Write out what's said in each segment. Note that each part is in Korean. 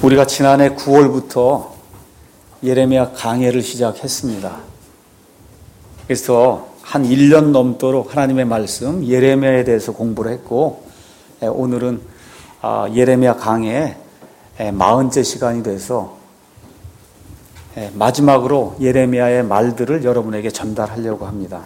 우리가 지난해 9월부터 예레미야 강해를 시작했습니다. 그래서 한 1년 넘도록 하나님의 말씀 예레미야에 대해서 공부를 했고, 오늘은 예레미야 강해 40째 시간이 돼서 마지막으로 예레미야의 말들을 여러분에게 전달하려고 합니다.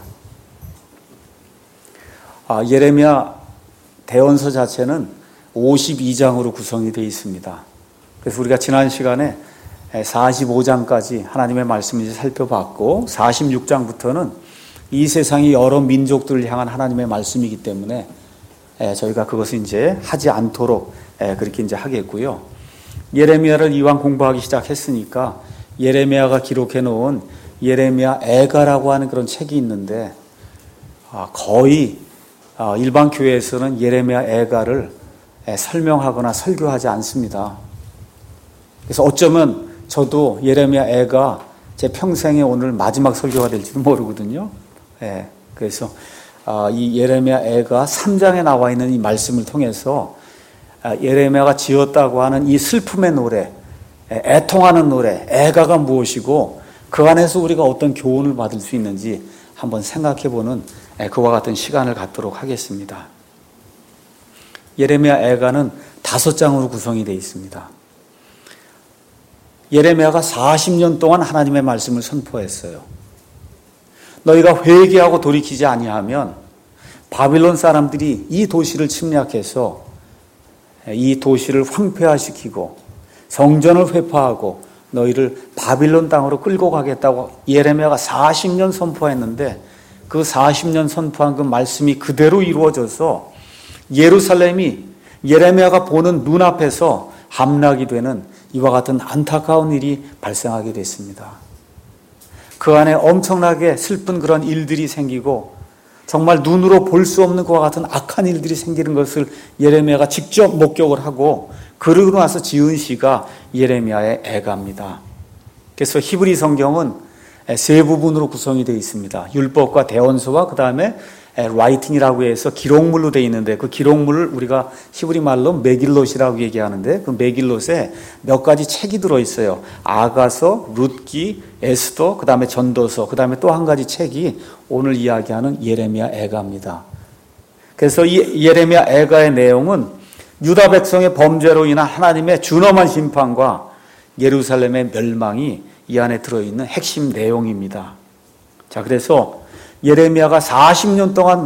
예레미야 대언서 자체는 52장으로 구성이 되어 있습니다. 그래서 우리가 지난 시간에 45장까지 하나님의 말씀을 살펴봤고, 46장부터는 이 세상의 여러 민족들을 향한 하나님의 말씀이기 때문에 저희가 그것을 이제 하지 않도록 그렇게 이제 하겠고요. 예레미야를 이왕 공부하기 시작했으니까 예레미야가 기록해 놓은 예레미야 애가라고 하는 그런 책이 있는데, 거의 일반 교회에서는 예레미야 애가를 설명하거나 설교하지 않습니다. 그래서 어쩌면 저도 예레미야 애가 제 평생에 오늘 마지막 설교가 될지도 모르거든요. 그래서 이 예레미야 애가 3장에 나와 있는 이 말씀을 통해서 예레미야가 지었다고 하는 이 슬픔의 노래, 애통하는 노래, 애가가 무엇이고 그 안에서 우리가 어떤 교훈을 받을 수 있는지 한번 생각해보는 그와 같은 시간을 갖도록 하겠습니다. 예레미야 애가는 5장으로 구성이 되어 있습니다. 예레미야가 40년 동안 하나님의 말씀을 선포했어요. 너희가 회개하고 돌이키지 아니하면 바빌론 사람들이 이 도시를 침략해서 이 도시를 황폐화시키고 성전을 회파하고 너희를 바빌론 땅으로 끌고 가겠다고 예레미야가 40년 선포했는데, 그 40년 선포한 그 말씀이 그대로 이루어져서 예루살렘이 예레미야가 보는 눈앞에서 함락이 되는 이와 같은 안타까운 일이 발생하게 됐습니다. 그 안에 엄청나게 슬픈 그런 일들이 생기고 정말 눈으로 볼 수 없는 그와 같은 악한 일들이 생기는 것을 예레미야가 직접 목격을 하고, 그러고 나서 지은 시가 예레미야의 애가입니다. 그래서 히브리 성경은 세 부분으로 구성이 되어 있습니다. 율법과 대언서와 그 다음에 라이팅이라고 해서 기록물로 되어 있는데, 그 기록물을 우리가 히브리 말로 메길롯이라고 얘기하는데, 그 메길롯에 몇 가지 책이 들어있어요. 아가서, 룻기, 에스더, 그 다음에 전도서, 그 다음에 또 한 가지 책이 오늘 이야기하는 예레미야 애가입니다. 그래서 이 예레미야 애가의 내용은 유다 백성의 범죄로 인한 하나님의 준엄한 심판과 예루살렘의 멸망이 이 안에 들어있는 핵심 내용입니다. 자, 그래서 예레미야가 40년 동안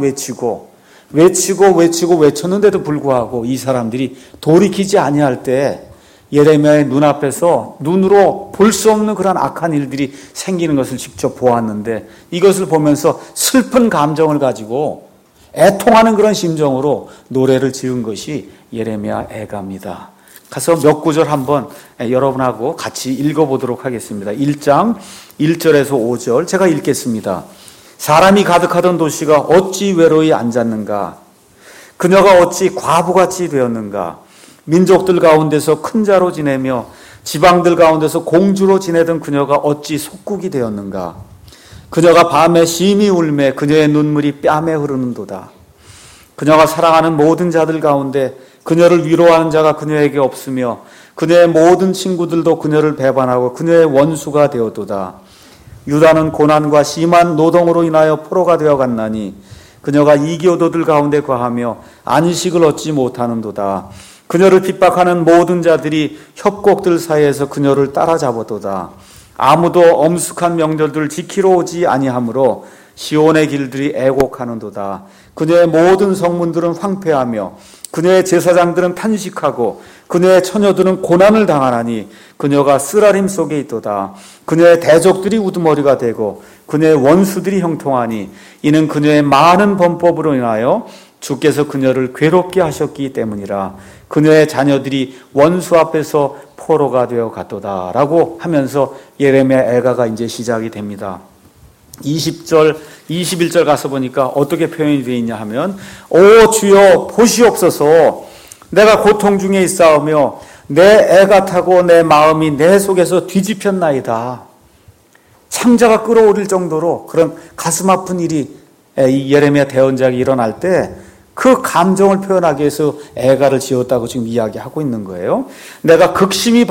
외쳤는데도 불구하고 이 사람들이 돌이키지 아니할 때 예레미야의 눈앞에서 눈으로 볼 수 없는 그런 악한 일들이 생기는 것을 직접 보았는데, 이것을 보면서 슬픈 감정을 가지고 애통하는 그런 심정으로 노래를 지은 것이 예레미야 애가입니다. 가서 몇 구절 한번 여러분하고 같이 읽어보도록 하겠습니다. 1장 1절에서 5절 제가 읽겠습니다. 사람이 가득하던 도시가 어찌 외로이 앉았는가? 그녀가 어찌 과부같이 되었는가? 민족들 가운데서 큰 자로 지내며 지방들 가운데서 공주로 지내던 그녀가 어찌 속국이 되었는가? 그녀가 밤에 심히 울매 그녀의 눈물이 뺨에 흐르는도다. 그녀가 사랑하는 모든 자들 가운데 그녀를 위로하는 자가 그녀에게 없으며 그녀의 모든 친구들도 그녀를 배반하고 그녀의 원수가 되었도다. 유다는 고난과 심한 노동으로 인하여 포로가 되어갔나니 그녀가 이교도들 가운데 거하며 안식을 얻지 못하는도다. 그녀를 핍박하는 모든 자들이 협곡들 사이에서 그녀를 따라잡았도다. 아무도 엄숙한 명절들을 지키러 오지 아니하므로 시온의 길들이 애곡하는도다. 그녀의 모든 성문들은 황폐하며 그녀의 제사장들은 탄식하고 그녀의 처녀들은 고난을 당하나니 그녀가 쓰라림 속에 있도다. 그녀의 대적들이 우두머리가 되고 그녀의 원수들이 형통하니 이는 그녀의 많은 범법으로 인하여 주께서 그녀를 괴롭게 하셨기 때문이라. 그녀의 자녀들이 원수 앞에서 포로가 되어 갔도다. 라고 하면서 예레미야 애가가 이제 시작이 됩니다. 20절, 21절 가서 보니까 어떻게 표현이 되어 있냐 하면, 오 주여 보시옵소서, 내가 고통 중에 있사오며 내 애가 타고 내 마음이 내 속에서 뒤집혔나이다. 창자가 끌어오를 정도로 그런 가슴 아픈 일이 이 예레미야 대언작이 일어날 때 그 감정을 표현하기 위해서 애가를 지었다고 지금 이야기하고 있는 거예요. 내가 극심히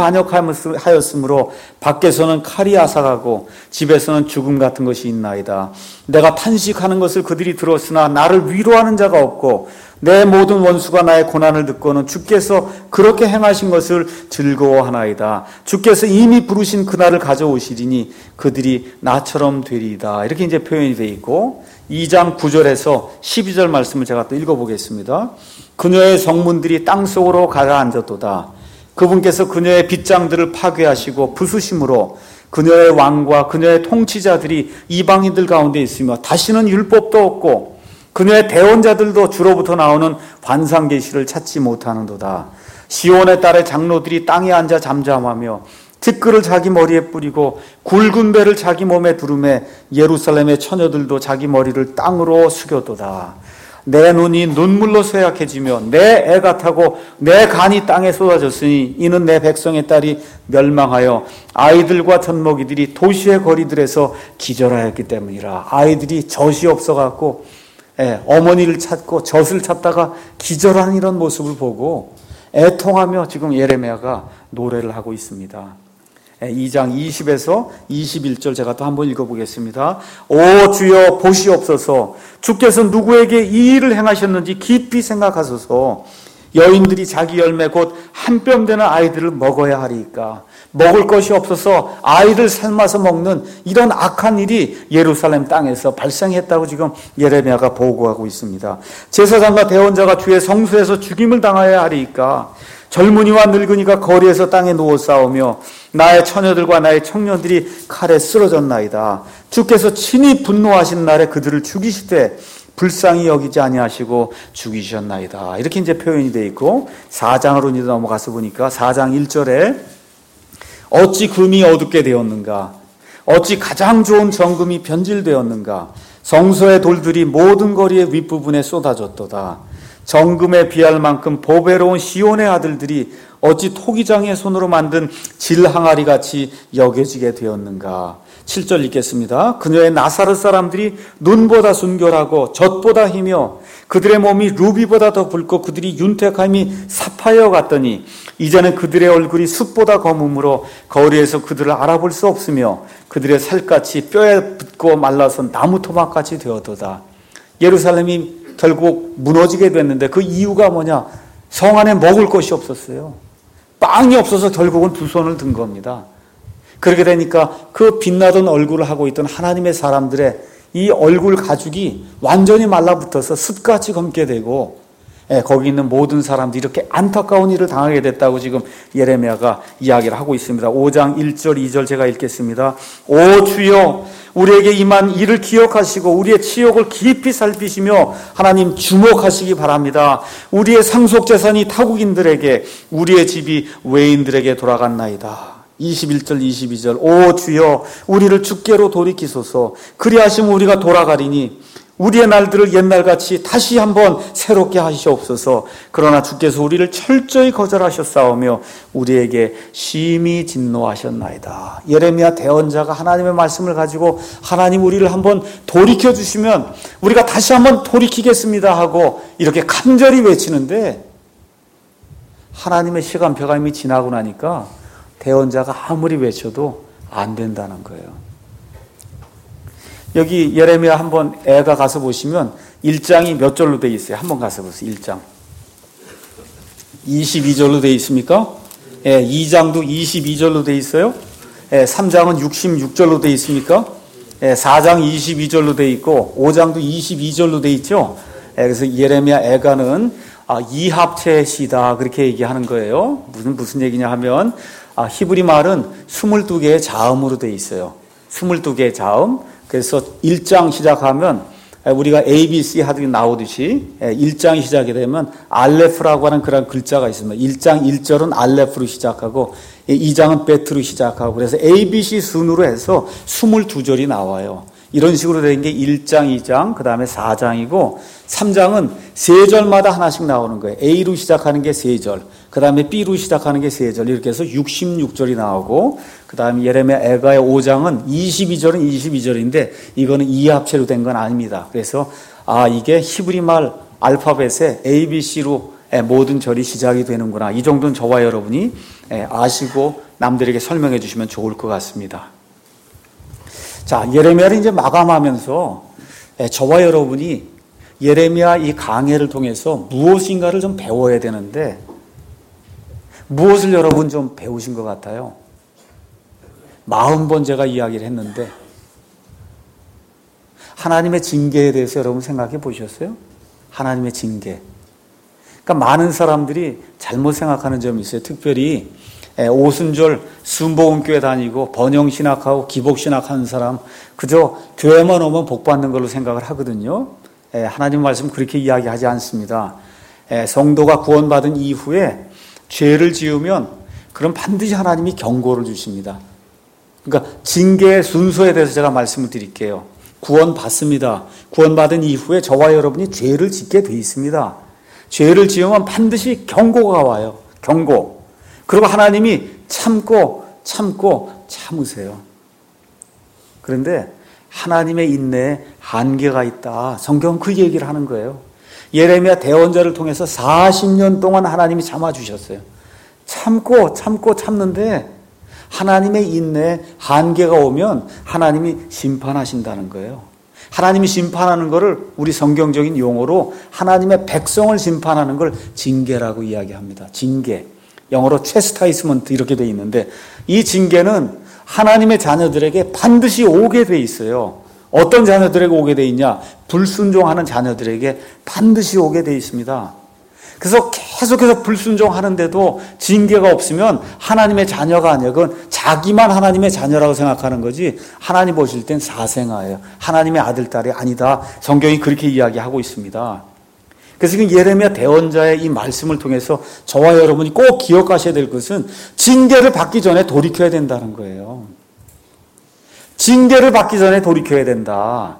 반역하였으므로 밖에서는 칼이 앗아가고 집에서는 죽음 같은 것이 있나이다. 내가 탄식하는 것을 그들이 들었으나 나를 위로하는 자가 없고 내 모든 원수가 나의 고난을 듣고는 주께서 그렇게 행하신 것을 즐거워하나이다. 주께서 이미 부르신 그날을 가져오시리니 그들이 나처럼 되리이다. 이렇게 이제 표현이 되어 있고 2장 9절에서 12절 말씀을 제가 또 읽어보겠습니다. 그녀의 성문들이 땅속으로 가라앉았도다. 그분께서 그녀의 빗장들을 파괴하시고 부수심으로 그녀의 왕과 그녀의 통치자들이 이방인들 가운데 있으며 다시는 율법도 없고 그녀의 대원자들도 주로부터 나오는 환상 계시를 찾지 못하는도다. 시온의 딸의 장로들이 땅에 앉아 잠잠하며 티끌을 자기 머리에 뿌리고 굵은 배를 자기 몸에 두르매 예루살렘의 처녀들도 자기 머리를 땅으로 숙였도다. 내 눈이 눈물로 쇠약해지며 내 애가 타고 내 간이 땅에 쏟아졌으니 이는 내 백성의 딸이 멸망하여 아이들과 젖먹이들이 도시의 거리들에서 기절하였기 때문이라. 아이들이 젖이 없어갖고 어머니를 찾고 젖을 찾다가 기절하는 이런 모습을 보고 애통하며 지금 예레미야가 노래를 하고 있습니다. 2장 20에서 21절 제가 또 한번 읽어보겠습니다. 오 주여 보시옵소서. 주께서 누구에게 이 일을 행하셨는지 깊이 생각하소서. 여인들이 자기 열매 곧 한 뼘 되는 아이들을 먹어야 하리이까. 먹을 것이 없어서 아이를 삶아서 먹는 이런 악한 일이 예루살렘 땅에서 발생했다고 지금 예레미야가 보고하고 있습니다. 제사장과 대원자가 주의 성소에서 죽임을 당하여야 하리이까. 젊은이와 늙은이가 거리에서 땅에 누워 싸우며 나의 처녀들과 나의 청년들이 칼에 쓰러졌나이다. 주께서 친히 분노하신 날에 그들을 죽이시되 불쌍히 여기지 아니하시고 죽이셨나이다. 이렇게 이제 표현이 되어 있고 4장으로 이제 넘어가서 보니까 4장 1절에 어찌 금이 어둡게 되었는가? 어찌 가장 좋은 정금이 변질되었는가? 성소의 돌들이 모든 거리의 윗부분에 쏟아졌도다. 정금에 비할 만큼 보배로운 시온의 아들들이 어찌 토기장의 손으로 만든 질항아리 같이 여겨지게 되었는가? 7절 읽겠습니다. 그녀의 나사렛 사람들이 눈보다 순결하고 젖보다 희며 그들의 몸이 루비보다 더 붉고 그들이 윤택함이 사파이어 같더니 이제는 그들의 얼굴이 숯보다 검음으로 거리에서 그들을 알아볼 수 없으며 그들의 살갗이 뼈에 붙고 말라서 나무 토막같이 되었도다. 예루살렘이 결국 무너지게 됐는데 그 이유가 뭐냐? 성 안에 먹을 것이 없었어요. 빵이 없어서 결국은 두 손을 든 겁니다. 그렇게 되니까 그 빛나던 얼굴을 하고 있던 하나님의 사람들의 이 얼굴 가죽이 완전히 말라붙어서 숯같이 검게 되고 거기 있는 모든 사람들이 이렇게 안타까운 일을 당하게 됐다고 지금 예레미야가 이야기를 하고 있습니다. 5장 1절 2절 제가 읽겠습니다. 오 주여 우리에게 임한 일을 기억하시고 우리의 치욕을 깊이 살피시며 하나님 주목하시기 바랍니다. 우리의 상속재산이 타국인들에게 우리의 집이 외인들에게 돌아갔나이다. 21절 22절 오 주여 우리를 주께로 돌이키소서. 그리하시면 우리가 돌아가리니 우리의 날들을 옛날같이 다시 한번 새롭게 하시옵소서. 그러나 주께서 우리를 철저히 거절하셨사오며 우리에게 심히 진노하셨나이다. 예레미야 대언자가 하나님의 말씀을 가지고 하나님 우리를 한번 돌이켜주시면 우리가 다시 한번 돌이키겠습니다 하고 이렇게 간절히 외치는데 하나님의 시간표가 이미 지나고 나니까 대언자가 아무리 외쳐도 안 된다는 거예요. 여기 예레미야 한번 애가 가서 보시면 1장이 몇 절로 되어 있어요? 한번 가서 보세요. 1장 22절로 되어 있습니까? 2장도 22절로 되어 있어요. 3장은 66절로 되어 있습니까? 4장 22절로 되어 있고 5장도 22절로 되어 있죠. 그래서 예레미야 애가는 이합체의 시다 그렇게 얘기하는 거예요. 무슨 얘기냐 하면 히브리 말은 22개의 자음으로 되어 있어요. 22개의 자음. 그래서 1장 시작하면 우리가 ABC 하듯이 나오듯이 1장이 시작이 되면 알레프라고 하는 그런 글자가 있습니다. 1장 1절은 알레프로 시작하고 2장은 베트로 시작하고 그래서 ABC 순으로 해서 22절이 나와요. 이런 식으로 된 게 1장, 2장, 그 다음에 4장이고 3장은 3절마다 하나씩 나오는 거예요. A로 시작하는 게 3절, 그 다음에 B로 시작하는 게 3절 이렇게 해서 66절이 나오고 그 다음에 예레미야 애가의 5장은 22절은 22절인데 이거는 이합체로 된 건 아닙니다. 그래서 이게 히브리 말 알파벳의 ABC로 모든 절이 시작이 되는구나. 이 정도는 저와 여러분이 아시고 남들에게 설명해 주시면 좋을 것 같습니다. 자, 예레미야를 이제 마감하면서 저와 여러분이 예레미야 이 강해를 통해서 무엇인가를 좀 배워야 되는데 무엇을 여러분 좀 배우신 것 같아요? 40번 제가 이야기를 했는데 하나님의 징계에 대해서 여러분 생각해 보셨어요? 하나님의 징계. 그러니까 많은 사람들이 잘못 생각하는 점이 있어요. 특별히 오순절 순복음교회 다니고 번영신학하고 기복신학하는 사람 그저 교회만 오면 복받는 걸로 생각을 하거든요. 하나님 말씀 그렇게 이야기하지 않습니다. 성도가 구원받은 이후에 죄를 지으면 그럼 반드시 하나님이 경고를 주십니다. 그러니까 징계의 순서에 대해서 제가 말씀을 드릴게요. 구원받습니다. 구원받은 이후에 저와 여러분이 죄를 짓게 돼 있습니다. 죄를 지으면 반드시 경고가 와요. 경고. 그리고 하나님이 참고 참으세요. 그런데 하나님의 인내에 한계가 있다. 성경은 그 얘기를 하는 거예요. 예레미야 대언자를 통해서 40년 동안 하나님이 참아주셨어요. 참는데 하나님의 인내에 한계가 오면 하나님이 심판하신다는 거예요. 하나님이 심판하는 것을 우리 성경적인 용어로 하나님의 백성을 심판하는 걸 징계라고 이야기합니다. 징계. 영어로 체스타이스먼트 이렇게 돼 있는데 이 징계는 하나님의 자녀들에게 반드시 오게 돼 있어요. 어떤 자녀들에게 오게 돼 있냐? 불순종하는 자녀들에게 반드시 오게 돼 있습니다. 그래서 계속해서 불순종하는데도 징계가 없으면 하나님의 자녀가 아니에요. 그건 자기만 하나님의 자녀라고 생각하는 거지 하나님 보실 땐 사생아예요. 하나님의 아들, 딸이 아니다. 성경이 그렇게 이야기하고 있습니다. 그래서 지금 예레미야 대언자의 이 말씀을 통해서 저와 여러분이 꼭 기억하셔야 될 것은 징계를 받기 전에 돌이켜야 된다는 거예요. 징계를 받기 전에 돌이켜야 된다.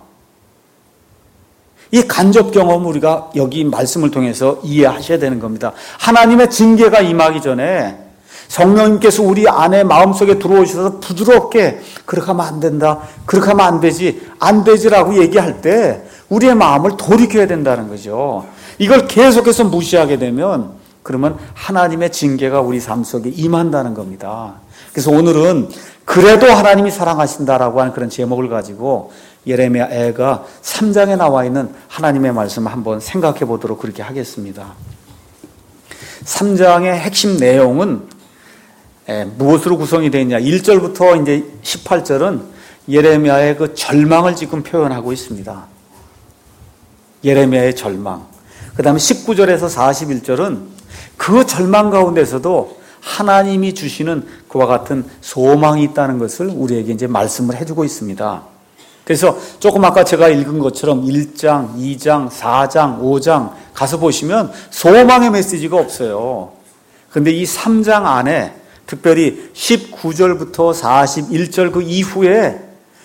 이 간접 경험을 우리가 여기 말씀을 통해서 이해하셔야 되는 겁니다. 하나님의 징계가 임하기 전에 성령님께서 우리 안에 마음속에 들어오셔서 부드럽게 그렇게 하면 안 된다. 그렇게 하면 안 되지라고 얘기할 때 우리의 마음을 돌이켜야 된다는 거죠. 이걸 계속해서 무시하게 되면 그러면 하나님의 징계가 우리 삶 속에 임한다는 겁니다. 그래서 오늘은 그래도 하나님이 사랑하신다라고 하는 그런 제목을 가지고 예레미야 애가 3장에 나와 있는 하나님의 말씀을 한번 생각해 보도록 그렇게 하겠습니다. 3장의 핵심 내용은 무엇으로 구성이 되어 있냐? 1절부터 이제 18절은 예레미야의 그 절망을 지금 표현하고 있습니다. 예레미야의 절망. 그 다음에 19절에서 41절은 그 절망 가운데서도 하나님이 주시는 그와 같은 소망이 있다는 것을 우리에게 이제 말씀을 해주고 있습니다. 그래서 조금 아까 제가 읽은 것처럼 1장, 2장, 4장, 5장 가서 보시면 소망의 메시지가 없어요. 그런데 이 3장 안에 특별히 19절부터 41절 그 이후에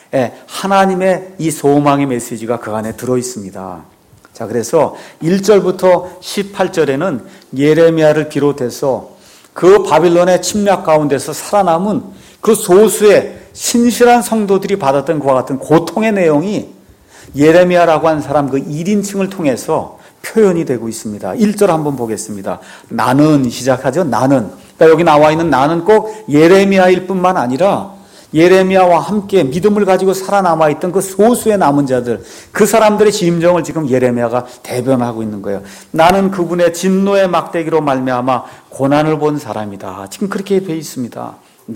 하나님의 이 소망의 메시지가 그 안에 들어있습니다. 자, 그래서 1절부터 18절에는 예레미야를 비롯해서 그 바빌론의 침략 가운데서 살아남은 그 소수의 신실한 성도들이 받았던 그와 같은 고통의 내용이 예레미야라고 하는 사람 그 1인칭을 통해서 표현이 되고 있습니다. 1절 한번 보겠습니다. 나는 시작하죠. 나는. 그러니까 여기 나와 있는 나는 꼭 예레미야일 뿐만 아니라 예레미야와 함께 믿음을 가지고 살아남아 있던 그 소수의 남은 자들, 그 사람들의 심정을 지금 예레미야가 대변하고 있는 거예요. 나는 그분의 진노의 막대기로 말미암아 고난을 본 사람이다. 지금 그렇게 돼 있습니다.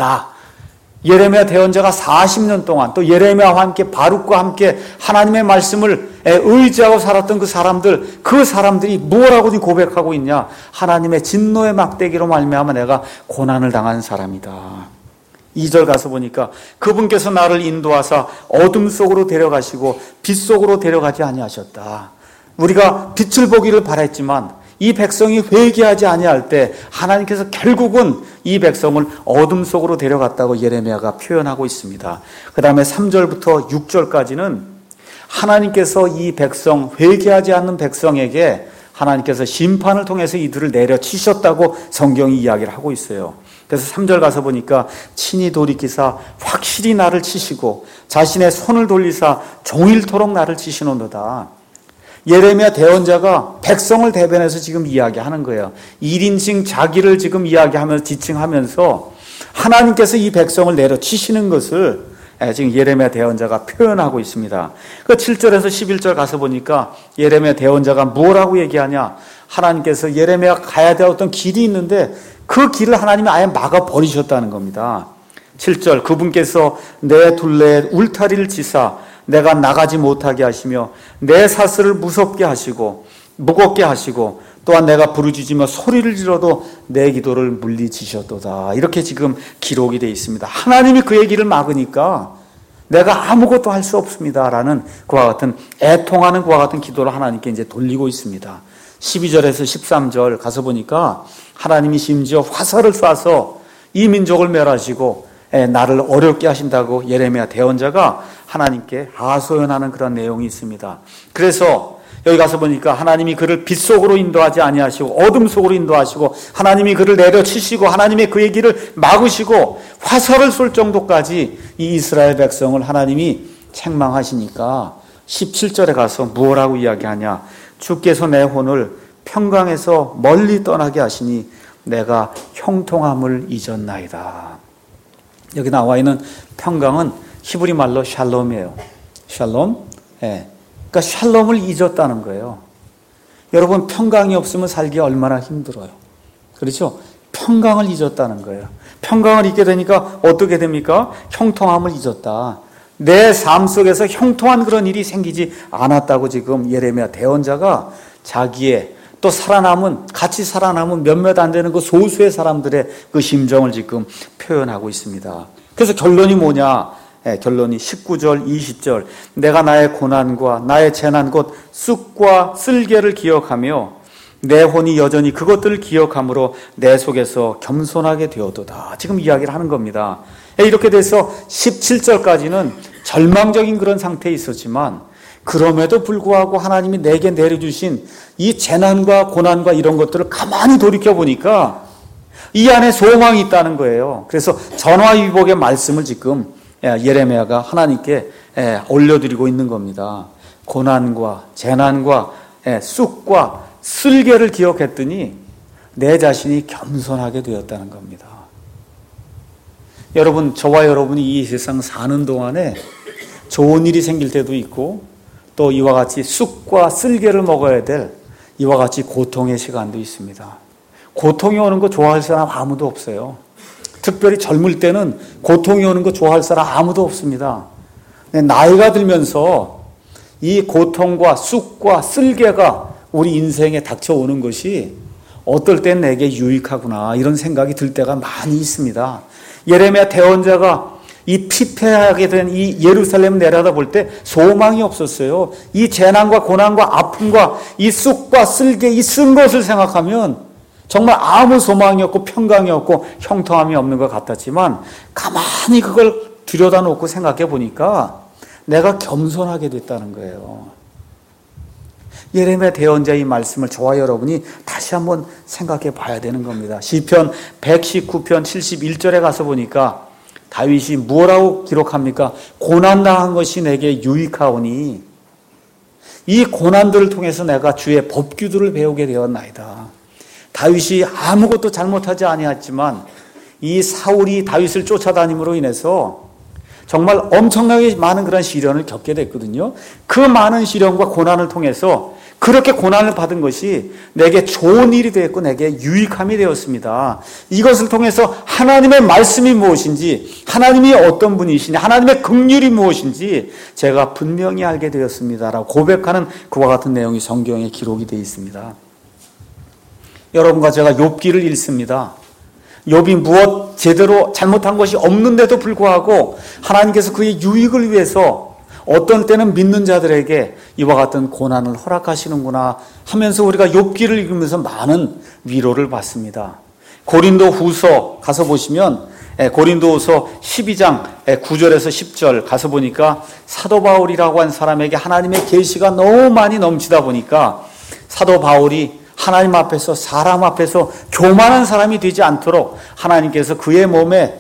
예레미야 대언자가 40년 동안 또 예레미야와 함께 바룩과 함께 하나님의 말씀을 의지하고 살았던 그 사람들이 뭐라고 고백하고 있냐? 하나님의 진노의 막대기로 말미암아 내가 고난을 당한 사람이다. 2절 가서 보니까 그분께서 나를 인도하사 어둠 속으로 데려가시고 빛 속으로 데려가지 아니하셨다. 우리가 빛을 보기를 바랬지만 이 백성이 회개하지 아니할 때 하나님께서 결국은 이 백성을 어둠 속으로 데려갔다고 예레미야가 표현하고 있습니다. 그 다음에 3절부터 6절까지는 하나님께서 이 백성, 회개하지 않는 백성에게 하나님께서 심판을 통해서 이들을 내려치셨다고 성경이 이야기를 하고 있어요. 그래서 3절 가서 보니까 친히 돌이키사 확실히 나를 치시고 자신의 손을 돌리사 종일토록 나를 치시노도다. 예레미야 대언자가 백성을 대변해서 지금 이야기하는 거예요. 1인칭 자기를 지금 이야기하면서 지칭하면서 하나님께서 이 백성을 내려치시는 것을 지금 예레미야 대언자가 표현하고 있습니다. 그 7절에서 11절 가서 보니까 예레미야 대언자가 뭐라고 얘기하냐? 하나님께서 예레미야가 가야 될 어떤 길이 있는데 그 길을 하나님이 아예 막아 버리셨다는 겁니다. 7절, 그분께서 내 둘레에 울타리를 치사 내가 나가지 못하게 하시며 내 사슬을 무섭게 하시고 무겁게 하시고 또한 내가 부르짖으며 소리를 질러도 내 기도를 물리치셨도다. 이렇게 지금 기록이 되어 있습니다. 하나님이 그의 길을 막으니까 내가 아무것도 할 수 없습니다라는 그와 같은 애통하는 그와 같은 기도를 하나님께 이제 돌리고 있습니다. 12절에서 13절 가서 보니까 하나님이 심지어 화살을 쏴서 이 민족을 멸하시고 나를 어렵게 하신다고 예레미야 대언자가 하나님께 하소연하는 그런 내용이 있습니다. 그래서 여기 가서 보니까 하나님이 그를 빛 속으로 인도하지 아니하시고 어둠 속으로 인도하시고 하나님이 그를 내려치시고 하나님의 그의 길을 막으시고 화살을 쏠 정도까지 이 이스라엘 백성을 하나님이 책망하시니까 17절에 가서 무엇라고 이야기하냐? 주께서 내 혼을 평강에서 멀리 떠나게 하시니 내가 형통함을 잊었나이다. 여기 나와 있는 평강은 히브리 말로 샬롬이에요. 샬롬? 예. 그러니까 샬롬을 잊었다는 거예요. 여러분, 평강이 없으면 살기 얼마나 힘들어요. 그렇죠? 평강을 잊었다는 거예요. 평강을 잊게 되니까 어떻게 됩니까? 형통함을 잊었다. 내 삶 속에서 형통한 그런 일이 생기지 않았다고 지금 예레미야 대언자가 자기의 또 같이 살아남은 몇몇 안 되는 그 소수의 사람들의 그 심정을 지금 표현하고 있습니다. 그래서 결론이 뭐냐? 결론이 19절, 20절. 내가 나의 고난과 나의 재난 곧 쑥과 쓸개를 기억하며 내 혼이 여전히 그것들을 기억함으로 내 속에서 겸손하게 되어도다. 지금 이야기를 하는 겁니다. 이렇게 돼서 17절까지는 절망적인 그런 상태에 있었지만 그럼에도 불구하고 하나님이 내게 내려주신 이 재난과 고난과 이런 것들을 가만히 돌이켜보니까 이 안에 소망이 있다는 거예요. 그래서 전화위복의 말씀을 지금 예레미야가 하나님께 올려드리고 있는 겁니다. 고난과 재난과 쑥과 쓸개를 기억했더니 내 자신이 겸손하게 되었다는 겁니다. 여러분, 저와 여러분이 이 세상 사는 동안에 좋은 일이 생길 때도 있고 또 이와 같이 쑥과 쓸개를 먹어야 될 이와 같이 고통의 시간도 있습니다. 고통이 오는 거 좋아할 사람 아무도 없어요. 특별히 젊을 때는 고통이 오는 거 좋아할 사람 아무도 없습니다. 나이가 들면서 이 고통과 쑥과 쓸개가 우리 인생에 닥쳐오는 것이 어떨 땐 내게 유익하구나 이런 생각이 들 때가 많이 있습니다. 예레미야 대언자가 이 피폐하게 된 이 예루살렘을 내려다볼 때 소망이 없었어요. 이 재난과 고난과 아픔과 이 쑥과 쓸개 이 쓴 것을 생각하면 정말 아무 소망이 없고 평강이 없고 형통함이 없는 것 같았지만 가만히 그걸 들여다놓고 생각해 보니까 내가 겸손하게 됐다는 거예요. 예레미야 대언자의 말씀을 저와 여러분이 다시 한번 생각해 봐야 되는 겁니다. 시편 119편 71절에 가서 보니까 다윗이 뭐라고 기록합니까? 고난당한 것이 내게 유익하오니 이 고난들을 통해서 내가 주의 법규들을 배우게 되었나이다. 다윗이 아무것도 잘못하지 아니했지만 이 사울이 다윗을 쫓아다님으로 인해서 정말 엄청나게 많은 그런 시련을 겪게 됐거든요. 그 많은 시련과 고난을 통해서 그렇게 고난을 받은 것이 내게 좋은 일이 되었고 내게 유익함이 되었습니다. 이것을 통해서 하나님의 말씀이 무엇인지, 하나님이 어떤 분이시냐, 하나님의 긍휼이 무엇인지 제가 분명히 알게 되었습니다라고 고백하는 그와 같은 내용이 성경에 기록이 되어 있습니다. 여러분과 제가 욥기를 읽습니다. 욥이 무엇 제대로 잘못한 것이 없는데도 불구하고 하나님께서 그의 유익을 위해서 어떤 때는 믿는 자들에게 이와 같은 고난을 허락하시는구나 하면서 우리가 욥기를 읽으면서 많은 위로를 받습니다. 고린도후서 가서 보시면 고린도후서 12장 9절에서 10절 가서 보니까 사도 바울이라고 한 사람에게 하나님의 계시가 너무 많이 넘치다 보니까 사도 바울이 하나님 앞에서 사람 앞에서 교만한 사람이 되지 않도록 하나님께서 그의 몸에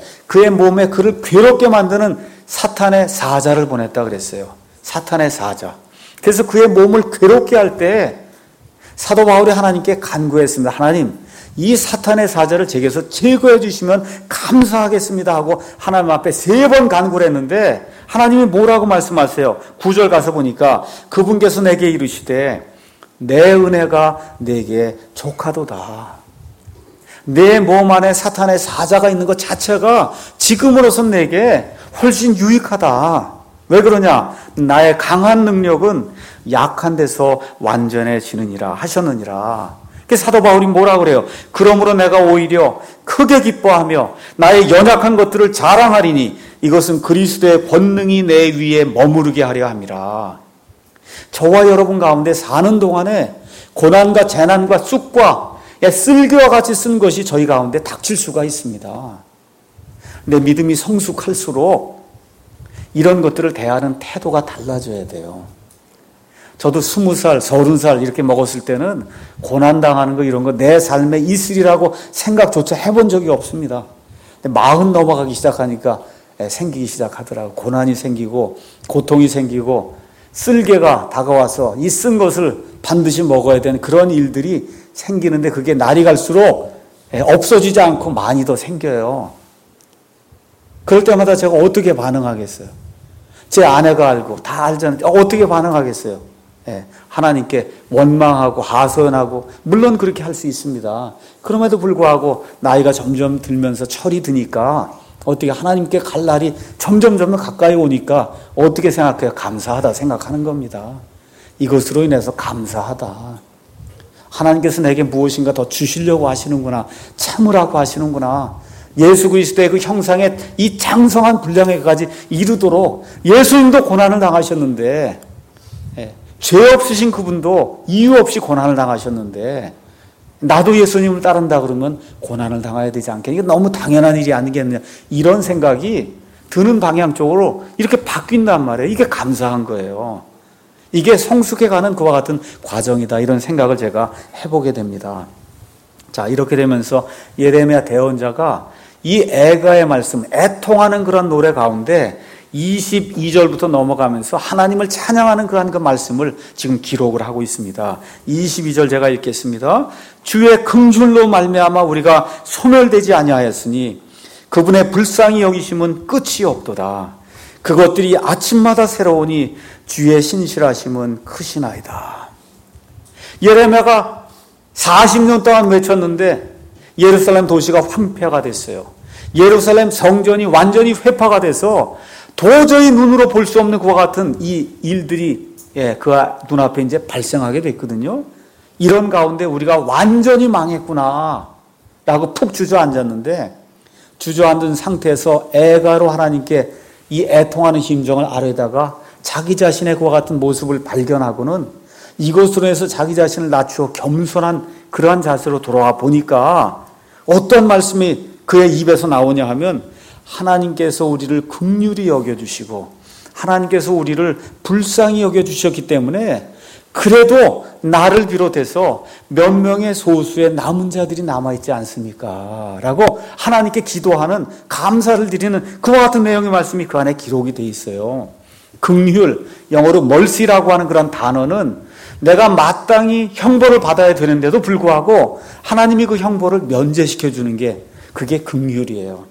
그를 괴롭게 만드는 사탄의 사자를 보냈다 그랬어요. 사탄의 사자. 그래서 그의 몸을 괴롭게 할 때 사도 바울이 하나님께 간구했습니다. 하나님, 이 사탄의 사자를 제게서 제거해 주시면 감사하겠습니다 하고 하나님 앞에 3번 간구를 했는데 하나님이 뭐라고 말씀하세요? 9절 가서 보니까 그분께서 내게 이르시되 내 은혜가 내게 족하도다. 내 몸 안에 사탄의 사자가 있는 것 자체가 지금으로선 내게 훨씬 유익하다. 왜 그러냐? 나의 강한 능력은 약한 데서 완전해지느니라 하셨느니라. 사도 바울이 뭐라 그래요? 그러므로 내가 오히려 크게 기뻐하며 나의 연약한 것들을 자랑하리니 이것은 그리스도의 권능이 내 위에 머무르게 하려 함이라. 저와 여러분 가운데 사는 동안에 고난과 재난과 쑥과 쓸개와 같이 쓴 것이 저희 가운데 닥칠 수가 있습니다. 내 믿음이 성숙할수록 이런 것들을 대하는 태도가 달라져야 돼요. 저도 20살, 30살 이렇게 먹었을 때는 고난당하는 거 이런 거 내 삶에 있으리라고 생각조차 해본 적이 없습니다. 근데 40 넘어가기 시작하니까 생기기 시작하더라고요. 고난이 생기고 고통이 생기고 쓸개가 다가와서 이 쓴 것을 반드시 먹어야 되는 그런 일들이 생기는데 그게 날이 갈수록 없어지지 않고 많이 더 생겨요. 그럴 때마다 제가 어떻게 반응하겠어요? 제 아내가 알고 다 알잖아요. 어떻게 반응하겠어요? 하나님께 원망하고 하소연하고 물론 그렇게 할 수 있습니다. 그럼에도 불구하고 나이가 점점 들면서 철이 드니까 어떻게 하나님께 갈 날이 점점 가까이 오니까 어떻게 생각해요? 감사하다 생각하는 겁니다. 이것으로 인해서 감사하다. 하나님께서 내게 무엇인가 더 주시려고 하시는구나. 참으라고 하시는구나. 예수 그리스도의 그 형상의 이 장성한 분량에까지 이르도록 예수님도 고난을 당하셨는데 죄 없으신 그분도 이유 없이 고난을 당하셨는데 나도 예수님을 따른다 그러면 고난을 당해야 되지 않겠냐. 이게 너무 당연한 일이 아니겠느냐. 이런 생각이 드는 방향 쪽으로 이렇게 바뀐단 말이에요. 이게 감사한 거예요. 이게 성숙해가는 그와 같은 과정이다. 이런 생각을 제가 해보게 됩니다. 자, 이렇게 되면서 예레미야 대언자가 이 애가의 말씀, 애통하는 그런 노래 가운데 22절부터 넘어가면서 하나님을 찬양하는 그 말씀을 지금 기록을 하고 있습니다. 22절 제가 읽겠습니다. 주의 긍휼로 말미암아 우리가 소멸되지 아니하였으니 그분의 불쌍히 여기심은 끝이 없도다. 그것들이 아침마다 새로우니 주의 신실하심은 크시나이다. 예레미야가 40년 동안 외쳤는데 예루살렘 도시가 황폐가 됐어요. 예루살렘 성전이 완전히 회파가 돼서 도저히 눈으로 볼 수 없는 그와 같은 이 일들이 그 눈앞에 이제 발생하게 됐거든요. 이런 가운데 우리가 완전히 망했구나 라고 푹 주저앉았는데 주저앉은 상태에서 애가로 하나님께 이 애통하는 심정을 아뢰다가 자기 자신의 그와 같은 모습을 발견하고는 이것으로 해서 자기 자신을 낮추어 겸손한 그러한 자세로 돌아와 보니까 어떤 말씀이 그의 입에서 나오냐 하면 하나님께서 우리를 긍휼히 여겨주시고 하나님께서 우리를 불쌍히 여겨주셨기 때문에 그래도 나를 비롯해서 몇 명의 소수의 남은 자들이 남아있지 않습니까? 라고 하나님께 기도하는 감사를 드리는 그와 같은 내용의 말씀이 그 안에 기록이 되어 있어요. 긍휼, 영어로 mercy라고 하는 그런 단어는 내가 마땅히 형벌을 받아야 되는데도 불구하고 하나님이 그 형벌을 면제시켜 주는 게 그게 긍휼이에요.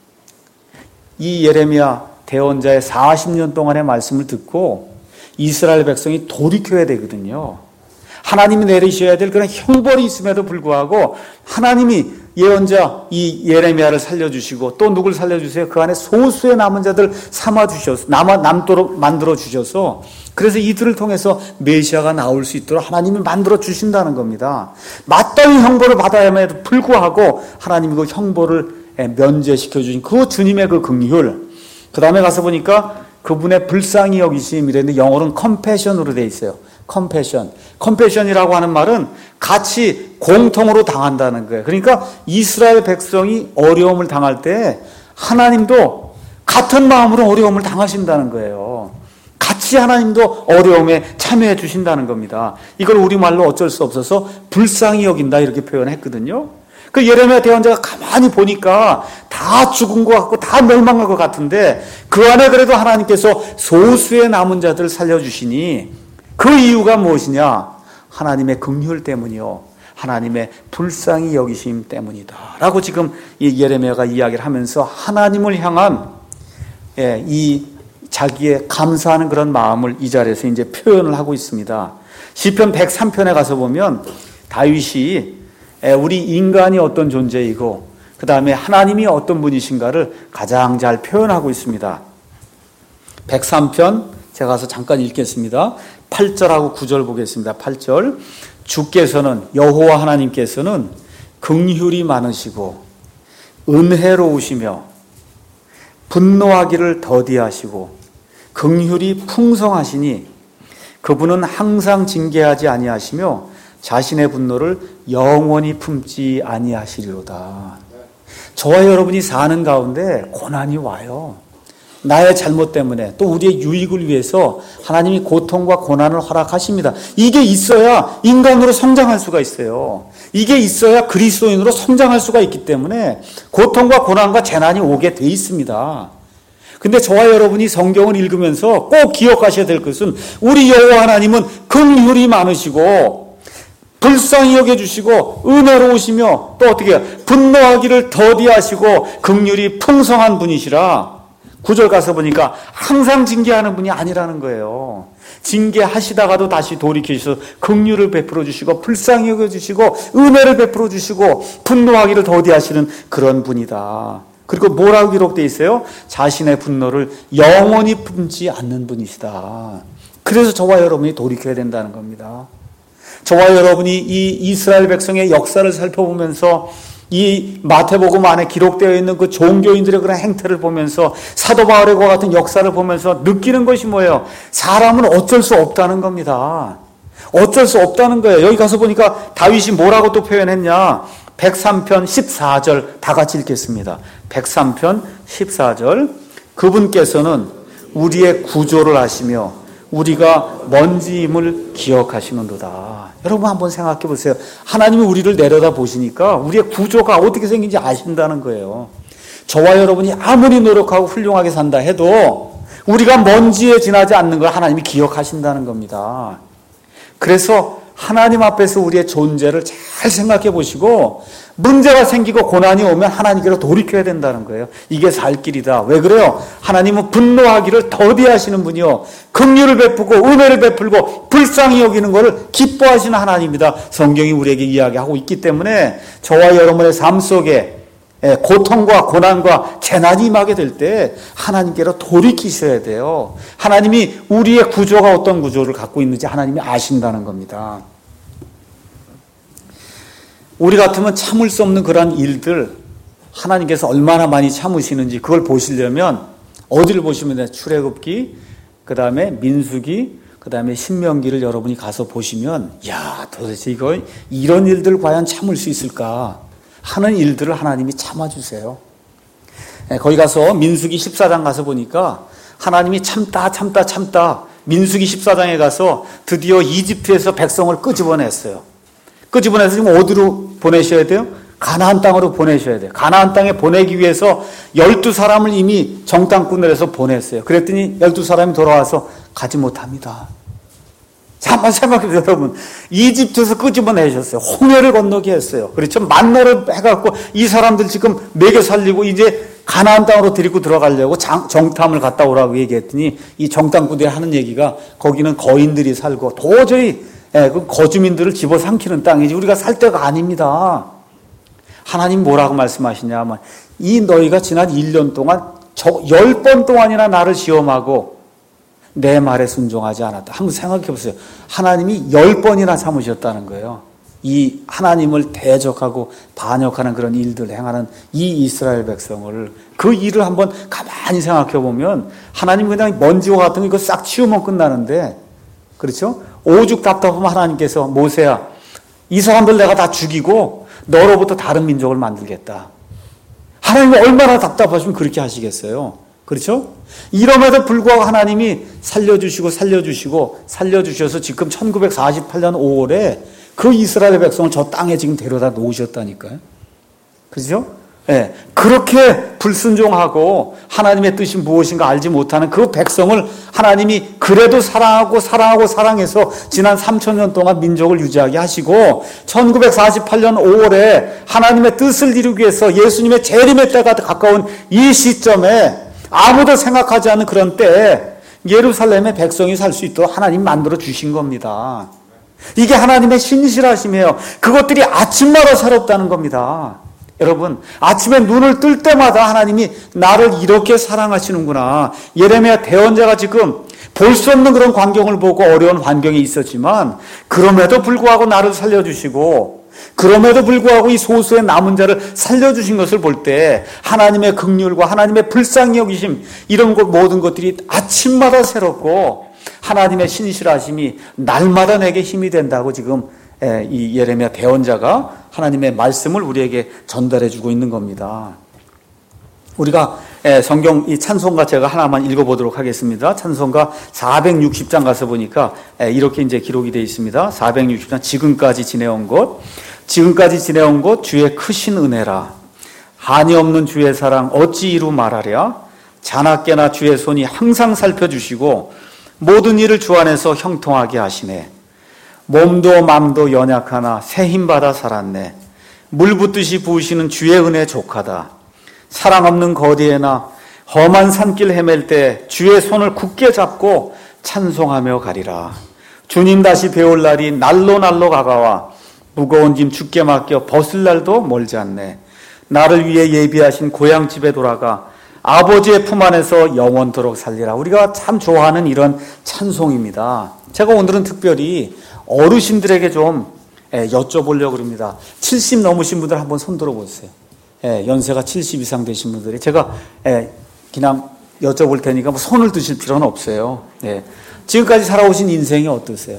이 예레미야 대언자의 40년 동안의 말씀을 듣고 이스라엘 백성이 돌이켜야 되거든요. 하나님이 내리셔야 될 그런 형벌이 있음에도 불구하고 하나님이 예언자 이 예레미야를 살려주시고 또 누굴 살려주세요? 그 안에 소수의 남은 자들 남도록 만들어 주셔서 그래서 이들을 통해서 메시아가 나올 수 있도록 하나님이 만들어 주신다는 겁니다. 마땅히 형벌을 받아야에도 불구하고 하나님이 그 형벌을 면제시켜 주신 그 주님의 그 긍휼. 그 다음에 가서 보니까 그분의 불쌍히 여기심 이랬는데 영어로는 컴패션으로 되어 있어요. 컴패션. 컴패션이라고 하는 말은 같이 공통으로 당한다는 거예요. 그러니까 이스라엘 백성이 어려움을 당할 때 하나님도 같은 마음으로 어려움을 당하신다는 거예요. 같이 하나님도 어려움에 참여해 주신다는 겁니다. 이걸 우리말로 어쩔 수 없어서 불쌍히 여긴다 이렇게 표현했거든요. 그 예레미야 대언자가 가만히 보니까 다 죽은 것 같고 다 멸망한 것 같은데 그 안에 그래도 하나님께서 소수의 남은 자들을 살려주시니 그 이유가 무엇이냐? 하나님의 긍휼 때문이요, 하나님의 불쌍히 여기심 때문이다 라고 지금 이 예레미야가 이야기를 하면서 하나님을 향한 이 자기의 감사하는 그런 마음을 이 자리에서 이제 표현을 하고 있습니다. 시편 103편에 가서 보면 다윗이 우리 인간이 어떤 존재이고 그 다음에 하나님이 어떤 분이신가를 가장 잘 표현하고 있습니다. 103편 제가 가서 잠깐 읽겠습니다. 8절하고 9절 보겠습니다. 8절, 주께서는, 여호와 하나님께서는 긍휼이 많으시고 은혜로우시며 분노하기를 더디하시고 긍휼이 풍성하시니 그분은 항상 징계하지 아니하시며 자신의 분노를 영원히 품지 아니하시리로다. 저와 여러분이 사는 가운데 고난이 와요. 나의 잘못 때문에, 또 우리의 유익을 위해서 하나님이 고통과 고난을 허락하십니다. 이게 있어야 인간으로 성장할 수가 있어요. 이게 있어야 그리스도인으로 성장할 수가 있기 때문에 고통과 고난과 재난이 오게 돼 있습니다. 근데 저와 여러분이 성경을 읽으면서 꼭 기억하셔야 될 것은 우리 여호와 하나님은 긍휼이 많으시고 불쌍히 여겨주시고 은혜로우시며 또 어떻게 분노하기를 더디하시고 긍휼이 풍성한 분이시라. 9절 가서 보니까 항상 징계하는 분이 아니라는 거예요. 징계하시다가도 다시 돌이키셔서 긍휼을 베풀어 주시고 불쌍히 여겨주시고 은혜를 베풀어 주시고 분노하기를 더디하시는 그런 분이다. 그리고 뭐라고 기록되어 있어요? 자신의 분노를 영원히 품지 않는 분이시다. 그래서 저와 여러분이 돌이켜야 된다는 겁니다. 저와 여러분이 이 이스라엘 백성의 역사를 살펴보면서 이 마태복음 안에 기록되어 있는 그 종교인들의 그런 행태를 보면서 사도 바울의 것 같은 역사를 보면서 느끼는 것이 뭐예요? 사람은 어쩔 수 없다는 겁니다. 어쩔 수 없다는 거예요. 여기 가서 보니까 다윗이 뭐라고 또 표현했냐? 103편 14절 다 같이 읽겠습니다. 103편 14절, 그분께서는 우리의 구조를 하시며 우리가 먼지임을 기억하시는도다. 여러분 한번 생각해 보세요. 하나님이 우리를 내려다 보시니까 우리의 구조가 어떻게 생긴지 아신다는 거예요. 저와 여러분이 아무리 노력하고 훌륭하게 산다 해도 우리가 먼지에 지나지 않는 걸 하나님이 기억하신다는 겁니다. 그래서 하나님 앞에서 우리의 존재를 잘 생각해 보시고 문제가 생기고 고난이 오면 하나님께로 돌이켜야 된다는 거예요. 이게 살 길이다. 왜 그래요? 하나님은 분노하기를 더디하시는 분이요, 긍휼을 베푸고 은혜를 베풀고 불쌍히 여기는 것을 기뻐하시는 하나님이다. 성경이 우리에게 이야기하고 있기 때문에 저와 여러분의 삶 속에 고통과 고난과 재난이 임하게 될 때 하나님께로 돌이키셔야 돼요. 하나님이 우리의 구조가 어떤 구조를 갖고 있는지 하나님이 아신다는 겁니다. 우리 같으면 참을 수 없는 그러한 일들 하나님께서 얼마나 많이 참으시는지 그걸 보시려면 어디를 보시면 돼요? 출애굽기, 그 다음에 민수기, 그 다음에 신명기를 여러분이 가서 보시면 야, 도대체 이거 이런 일들 과연 참을 수 있을까 하는 일들을 하나님이 참아주세요. 거기 가서 민수기 14장 가서 보니까 하나님이 참다 민수기 14장에 가서 드디어 이집트에서 백성을 끄집어냈어요. 끄집어내서 지금 어디로 보내셔야 돼요? 가나안 땅으로 보내셔야 돼요. 가나안 땅에 보내기 위해서 12사람을 이미 정탐꾼을 해서 보냈어요. 그랬더니 12사람이 돌아와서 가지 못합니다. 자, 한번 생각해보세요, 여러분. 이집트에서 끄집어내셨어요. 홍해를 건너게 했어요. 그렇죠? 만나를 해갖고 이 사람들 지금 먹여 살리고 이제 가나안 땅으로 데리고 들어가려고 정탐을 갔다 오라고 얘기했더니 이 정탐꾼들이 하는 얘기가 거기는 거인들이 살고 도저히 그 거주민들을 집어삼키는 땅이지 우리가 살 데가 아닙니다. 하나님 뭐라고 말씀하시냐면 이 너희가 지난 1년 동안 10번 동안이나 나를 시험하고 내 말에 순종하지 않았다. 한번 생각해 보세요. 하나님이 10번이나 참으셨다는 거예요. 이 하나님을 대적하고 반역하는 그런 일들을 행하는 이 이스라엘 백성을, 그 일을 한번 가만히 생각해 보면 하나님 그냥 먼지와 같은 거 이거 싹 치우면 끝나는데, 그렇죠? 오죽 답답하면 하나님께서 모세야, 이 사람들 내가 다 죽이고 너로부터 다른 민족을 만들겠다. 하나님이 얼마나 답답하시면 그렇게 하시겠어요? 그렇죠? 이럼에도 불구하고 하나님이 살려주셔서 지금 1948년 5월에 그 이스라엘 백성을 저 땅에 지금 데려다 놓으셨다니까요. 그렇죠? 그렇게 불순종하고 하나님의 뜻이 무엇인가 알지 못하는 그 백성을 하나님이 그래도 사랑해서 지난 3,000년 동안 민족을 유지하게 하시고 1948년 5월에 하나님의 뜻을 이루기 위해서 예수님의 재림의 때가 가까운 이 시점에 아무도 생각하지 않는 그런 때에 예루살렘의 백성이 살 수 있도록 하나님 만들어 주신 겁니다. 이게 하나님의 신실하심이에요. 그것들이 아침마다 새롭다는 겁니다. 여러분, 아침에 눈을 뜰 때마다 하나님이 나를 이렇게 사랑하시는구나. 예레미야 대언자가 지금 볼 수 없는 그런 광경을 보고 어려운 환경에 있었지만 그럼에도 불구하고 나를 살려주시고 그럼에도 불구하고 이 소수의 남은 자를 살려주신 것을 볼 때 하나님의 긍휼과 하나님의 불쌍히 여기심 이런 것 모든 것들이 아침마다 새롭고 하나님의 신실하심이 날마다 내게 힘이 된다고 지금 이 예레미야 대언자가 하나님의 말씀을 우리에게 전달해 주고 있는 겁니다. 우리가 성경 이 찬송가 제가 하나만 읽어보도록 하겠습니다. 찬송가 460장 가서 보니까 이렇게 이제 기록이 되어 있습니다. 460장 지금까지 지내온 것 주의 크신 은혜라. 한이 없는 주의 사랑 어찌 이루 말하랴. 자나깨나 주의 손이 항상 살펴주시고 모든 일을 주 안에서 형통하게 하시네. 몸도 맘도 연약하나 새 힘받아 살았네. 물 붓듯이 부으시는 주의 은혜 족하다. 사랑 없는 거리에나 험한 산길 헤맬 때 주의 손을 굳게 잡고 찬송하며 가리라. 주님 다시 배울 날이 날로 가까워 무거운 짐 주께 맡겨 벗을 날도 멀지 않네. 나를 위해 예비하신 고향집에 돌아가 아버지의 품 안에서 영원토록 살리라. 우리가 참 좋아하는 이런 찬송입니다. 제가 오늘은 특별히 어르신들에게 좀 여쭤보려고 합니다. 70 넘으신 분들 한번 손 들어보세요. 연세가 70 이상 되신 분들이 제가 그냥 여쭤볼 테니까 뭐 손을 드실 필요는 없어요. 지금까지 살아오신 인생이 어떠세요?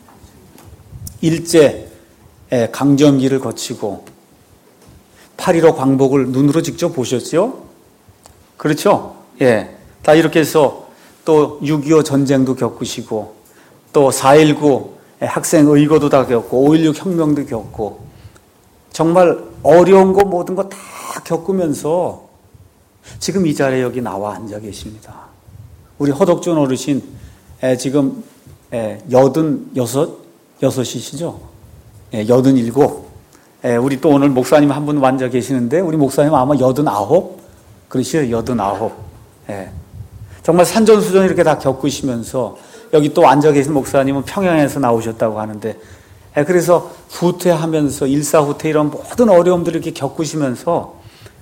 일제 강점기를 거치고 8.15 광복을 눈으로 직접 보셨죠? 그렇죠? 다 이렇게 해서 또 6.25 전쟁도 겪으시고 또 4.19 학생 의거도 다 겪고 5.16 혁명도 겪고 정말 어려운 거 모든 거 다 겪으면서 지금 이 자리에 여기 나와 앉아 계십니다. 우리 허덕준 어르신 지금 86이시죠? 87. 우리 또 오늘 목사님 한 분 앉아 계시는데 우리 목사님 아마 89? 그러시죠? 89. 정말 산전수전 이렇게 다 겪으시면서 여기 또 앉아 계신 목사님은 평양에서 나오셨다고 하는데 그래서 후퇴하면서 일사후퇴 이런 모든 어려움들을 이렇게 겪으시면서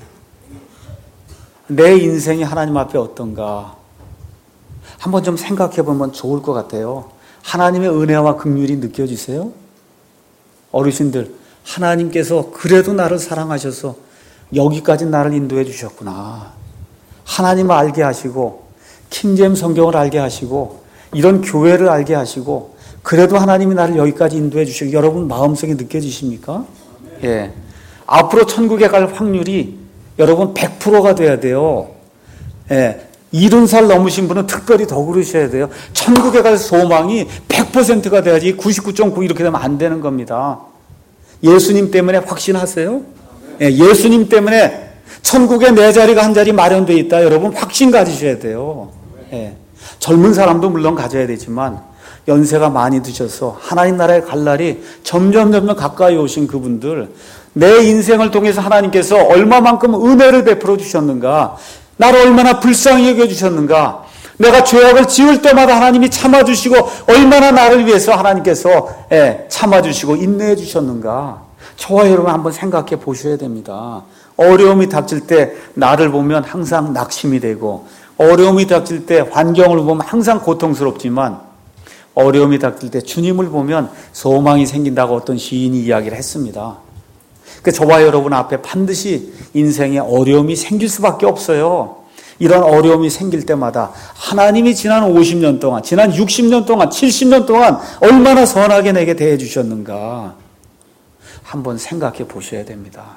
내 인생이 하나님 앞에 어떤가 한번 좀 생각해 보면 좋을 것 같아요. 하나님의 은혜와 긍휼이 느껴지세요? 어르신들, 하나님께서 그래도 나를 사랑하셔서 여기까지 나를 인도해 주셨구나. 하나님을 알게 하시고 킹제임스 성경을 알게 하시고 이런 교회를 알게 하시고 그래도 하나님이 나를 여기까지 인도해 주시고 여러분 마음속에 느껴지십니까? 앞으로 천국에 갈 확률이 여러분 100%가 돼야 돼요. 70살 넘으신 분은 특별히 더 그러셔야 돼요. 천국에 갈 소망이 100%가 돼야지 99.9 이렇게 되면 안 되는 겁니다. 예수님 때문에 확신하세요? 예수님 때문에 천국에 내 자리가 한 자리 마련되어 있다. 여러분 확신 가지셔야 돼요. 젊은 사람도 물론 가져야 되지만 연세가 많이 드셔서 하나님 나라에 갈 날이 점점 가까이 오신 그분들, 내 인생을 통해서 하나님께서 얼마만큼 은혜를 베풀어 주셨는가, 나를 얼마나 불쌍히 여겨주셨는가, 내가 죄악을 지을 때마다 하나님이 참아주시고 얼마나 나를 위해서 하나님께서 참아주시고 인내해 주셨는가, 저와 여러분 한번 생각해 보셔야 됩니다. 어려움이 닥칠 때 나를 보면 항상 낙심이 되고, 어려움이 닥칠 때 환경을 보면 항상 고통스럽지만, 어려움이 닥칠 때 주님을 보면 소망이 생긴다고 어떤 시인이 이야기를 했습니다. 저와 여러분 앞에 반드시 인생에 어려움이 생길 수밖에 없어요. 이런 어려움이 생길 때마다 하나님이 지난 50년 동안, 지난 60년 동안, 70년 동안 얼마나 선하게 내게 대해 주셨는가 한번 생각해 보셔야 됩니다.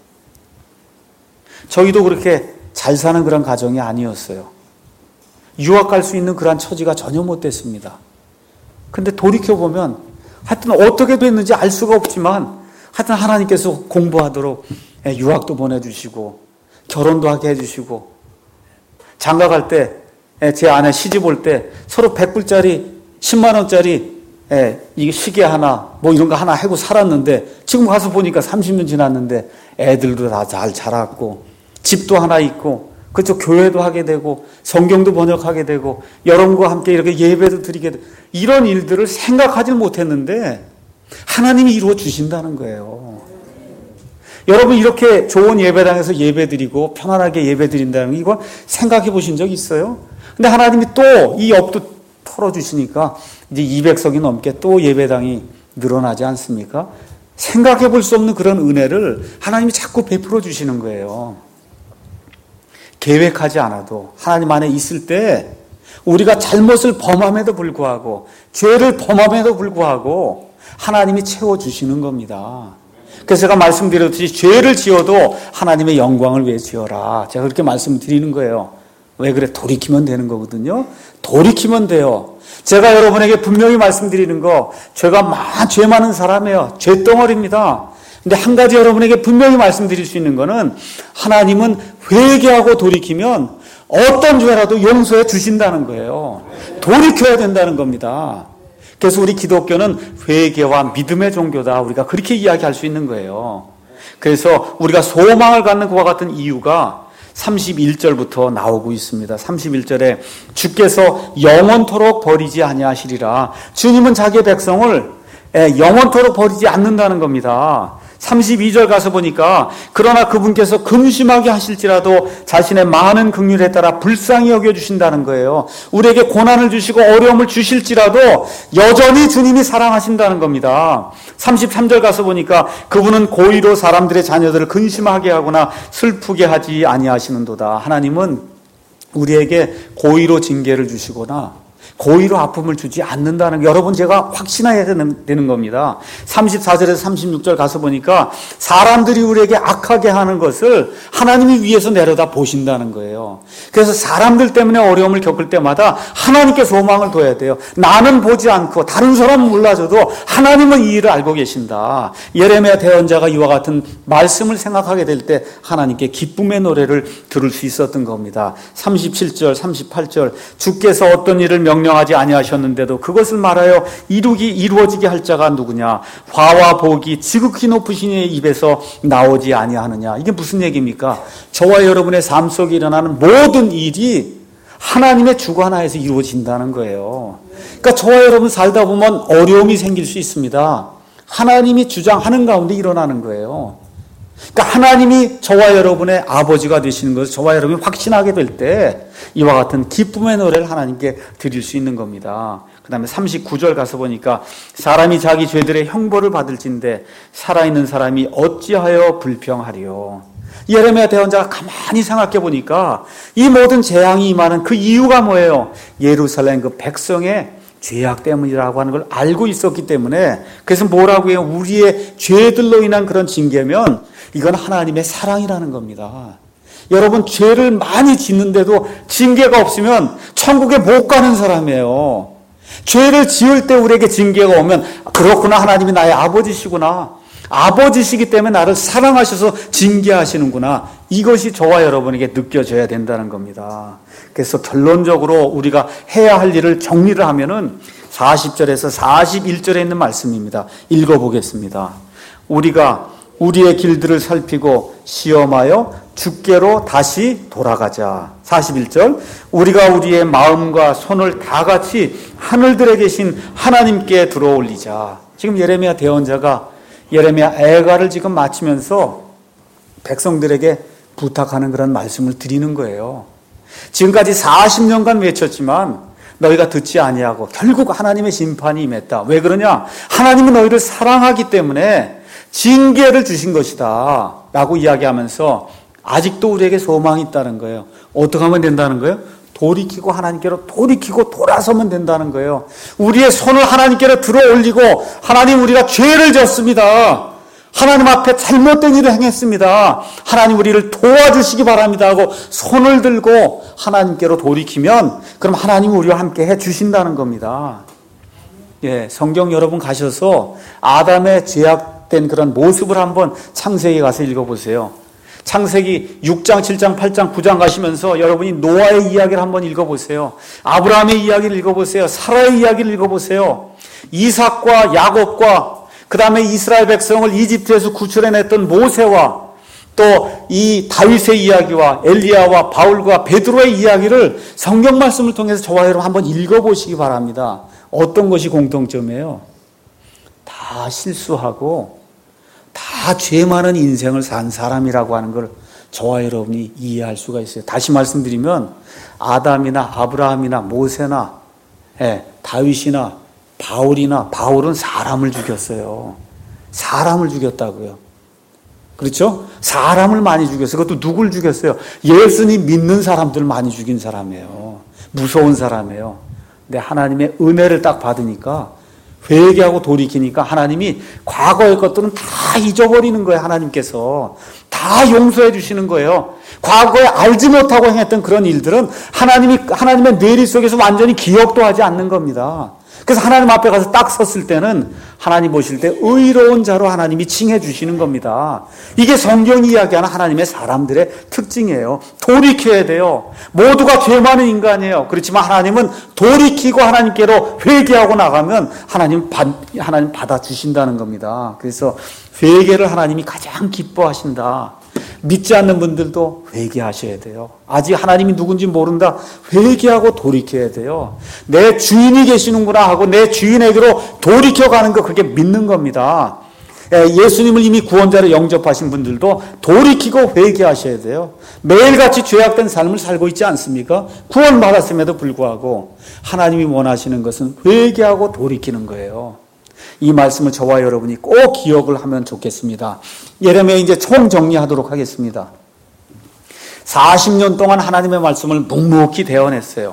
저희도 그렇게 잘 사는 그런 가정이 아니었어요. 유학 갈 수 있는 그런 처지가 전혀 못 됐습니다. 근데 돌이켜보면 하여튼 어떻게 됐는지 알 수가 없지만 하여튼 하나님께서 공부하도록 유학도 보내주시고 결혼도 하게 해주시고 장가 갈 때 제 아내 시집 올 때 서로 100불짜리 10만 원짜리 이게 시계 하나 뭐 이런 거 하나 하고 살았는데 지금 가서 보니까 30년 지났는데 애들도 다 잘 자랐고 집도 하나 있고 그쪽 교회도 하게 되고 성경도 번역하게 되고 여러분과 함께 이렇게 예배도 드리게 되고 이런 일들을 생각하지 못했는데 하나님이 이루어 주신다는 거예요. 여러분 이렇게 좋은 예배당에서 예배드리고 편안하게 예배드린다는 이거 생각해 보신 적 있어요? 근데 하나님이 또 이 업도 털어주시니까 이제 200석이 넘게 또 예배당이 늘어나지 않습니까? 생각해 볼 수 없는 그런 은혜를 하나님이 자꾸 베풀어 주시는 거예요. 계획하지 않아도 하나님 안에 있을 때 우리가 잘못을 범함에도 불구하고 죄를 범함에도 불구하고 하나님이 채워주시는 겁니다. 그래서 제가 말씀드렸듯이 죄를 지어도 하나님의 영광을 위해 지어라. 제가 그렇게 말씀드리는 거예요. 왜 그래? 돌이키면 되는 거거든요. 돌이키면 돼요. 제가 여러분에게 분명히 말씀드리는 거 죄 많은 사람이에요. 죄덩어리입니다. 근데 한 가지 여러분에게 분명히 말씀드릴 수 있는 거는 하나님은 회개하고 돌이키면 어떤 죄라도 용서해 주신다는 거예요. 돌이켜야 된다는 겁니다. 그래서 우리 기독교는 회개와 믿음의 종교다. 우리가 그렇게 이야기할 수 있는 거예요. 그래서 우리가 소망을 갖는 그와 같은 이유가 31절부터 나오고 있습니다. 31절에 주께서 영원토록 버리지 아니하시리라. 주님은 자기의 백성을 영원토록 버리지 않는다는 겁니다. 32절 가서 보니까 그러나 그분께서 금심하게 하실지라도 자신의 많은 긍휼에 따라 불쌍히 여겨주신다는 거예요. 우리에게 고난을 주시고 어려움을 주실지라도 여전히 주님이 사랑하신다는 겁니다. 33절 가서 보니까 그분은 고의로 사람들의 자녀들을 근심하게 하거나 슬프게 하지 아니하시는도다. 하나님은 우리에게 고의로 징계를 주시거나 고의로 아픔을 주지 않는다는 게 여러분 제가 확신해야 되는 겁니다. 34절에서 36절 가서 보니까 사람들이 우리에게 악하게 하는 것을 하나님이 위에서 내려다 보신다는 거예요. 그래서 사람들 때문에 어려움을 겪을 때마다 하나님께 소망을 둬야 돼요. 나는 보지 않고 다른 사람은 몰라줘도 하나님은 이 일을 알고 계신다. 예레미야 대언자가 이와 같은 말씀을 생각하게 될 때 하나님께 기쁨의 노래를 들을 수 있었던 겁니다. 37절 38절 주께서 어떤 일을 명령하지 아니하셨는데도 그것을 말하여 이루어지게 할 자가 누구냐? 화와 복이 지극히 높으신 이의 입에서 나오지 아니하느냐? 이게 무슨 얘기입니까? 저와 여러분의 삶 속에 일어나는 모든 일이 하나님의 주관하에서 이루어진다는 거예요. 그러니까 저와 여러분 살다 보면 어려움이 생길 수 있습니다. 하나님이 주장하는 가운데 일어나는 거예요. 그러니까 하나님이 저와 여러분의 아버지가 되시는 것을 저와 여러분이 확신하게 될 때 이와 같은 기쁨의 노래를 하나님께 드릴 수 있는 겁니다. 그 다음에 39절 가서 보니까 사람이 자기 죄들의 형벌을 받을진데 살아있는 사람이 어찌하여 불평하리요. 예레미야 대언자가 가만히 생각해 보니까 이 모든 재앙이 임하는 그 이유가 뭐예요? 예루살렘 그 백성의 죄악 때문이라고 하는 걸 알고 있었기 때문에 그래서 뭐라고 해요? 우리의 죄들로 인한 그런 징계면 이건 하나님의 사랑이라는 겁니다. 여러분 죄를 많이 짓는데도 징계가 없으면 천국에 못 가는 사람이에요. 죄를 지을 때 우리에게 징계가 오면 그렇구나 하나님이 나의 아버지시구나. 아버지시기 때문에 나를 사랑하셔서 징계하시는구나. 이것이 저와 여러분에게 느껴져야 된다는 겁니다. 그래서 결론적으로 우리가 해야 할 일을 정리를 하면은 40절에서 41절에 있는 말씀입니다. 읽어보겠습니다. 우리가 우리의 길들을 살피고 시험하여 주께로 다시 돌아가자. 41절 우리가 우리의 마음과 손을 다 같이 하늘들에 계신 하나님께 들어올리자. 지금 예레미야 대언자가 예레미야 애가를 지금 마치면서 백성들에게 부탁하는 그런 말씀을 드리는 거예요. 지금까지 40년간 외쳤지만 너희가 듣지 아니하고 결국 하나님의 심판이 임했다. 왜 그러냐? 하나님은 너희를 사랑하기 때문에 징계를 주신 것이다 라고 이야기하면서 아직도 우리에게 소망이 있다는 거예요. 어떻게 하면 된다는 거예요? 돌이키고 하나님께로 돌이키고 돌아서면 된다는 거예요. 우리의 손을 하나님께로 들어 올리고 하나님 우리가 죄를 졌습니다. 하나님 앞에 잘못된 일을 행했습니다. 하나님 우리를 도와주시기 바랍니다 하고 손을 들고 하나님께로 돌이키면 그럼 하나님이 우리와 함께 해주신다는 겁니다. 예, 성경 여러분 가셔서 아담의 죄악 제작된 그런 모습을 한번 창세기에 가서 읽어보세요. 창세기 6장, 7장, 8장, 9장 가시면서 여러분이 노아의 이야기를 한번 읽어보세요. 아브라함의 이야기를 읽어보세요. 사라의 이야기를 읽어보세요. 이삭과 야곱과 그 다음에 이스라엘 백성을 이집트에서 구출해냈던 모세와 또 이 다윗의 이야기와 엘리야와 바울과 베드로의 이야기를 성경 말씀을 통해서 저와 여러분 한번 읽어보시기 바랍니다. 어떤 것이 공통점이에요? 다 실수하고 다 죄 많은 인생을 산 사람이라고 하는 걸 저와 여러분이 이해할 수가 있어요. 다시 말씀드리면 아담이나 아브라함이나 모세나 다윗이나 바울은 사람을 죽였어요. 사람을 죽였다고요. 그렇죠? 사람을 많이 죽였어요. 그것도 누굴 죽였어요? 예수님 믿는 사람들 많이 죽인 사람이에요. 무서운 사람이에요. 근데 하나님의 은혜를 딱 받으니까 회개하고 돌이키니까 하나님이 과거의 것들은 다 잊어버리는 거예요. 하나님께서 다 용서해 주시는 거예요. 과거에 알지 못하고 행했던 그런 일들은 하나님의 뇌리 속에서 완전히 기억도 하지 않는 겁니다. 그래서 하나님 앞에 가서 딱 섰을 때는 하나님 보실 때 의로운 자로 하나님이 칭해 주시는 겁니다. 이게 성경이 이야기하는 하나님의 사람들의 특징이에요. 돌이켜야 돼요. 모두가 죄 많은 인간이에요. 그렇지만 하나님은 돌이키고 하나님께로 회개하고 나가면 하나님 받아주신다는 겁니다. 그래서 회개를 하나님이 가장 기뻐하신다. 믿지 않는 분들도 회개하셔야 돼요. 아직 하나님이 누군지 모른다. 회개하고 돌이켜야 돼요. 내 주인이 계시는구나 하고 내 주인에게로 돌이켜가는 거 그게 믿는 겁니다. 예수님을 이미 구원자로 영접하신 분들도 돌이키고 회개하셔야 돼요. 매일같이 죄악된 삶을 살고 있지 않습니까? 구원받았음에도 불구하고 하나님이 원하시는 것은 회개하고 돌이키는 거예요. 이 말씀을 저와 여러분이 꼭 기억을 하면 좋겠습니다. 예레미야 이제 총정리하도록 하겠습니다. 40년 동안 하나님의 말씀을 묵묵히 대언했어요.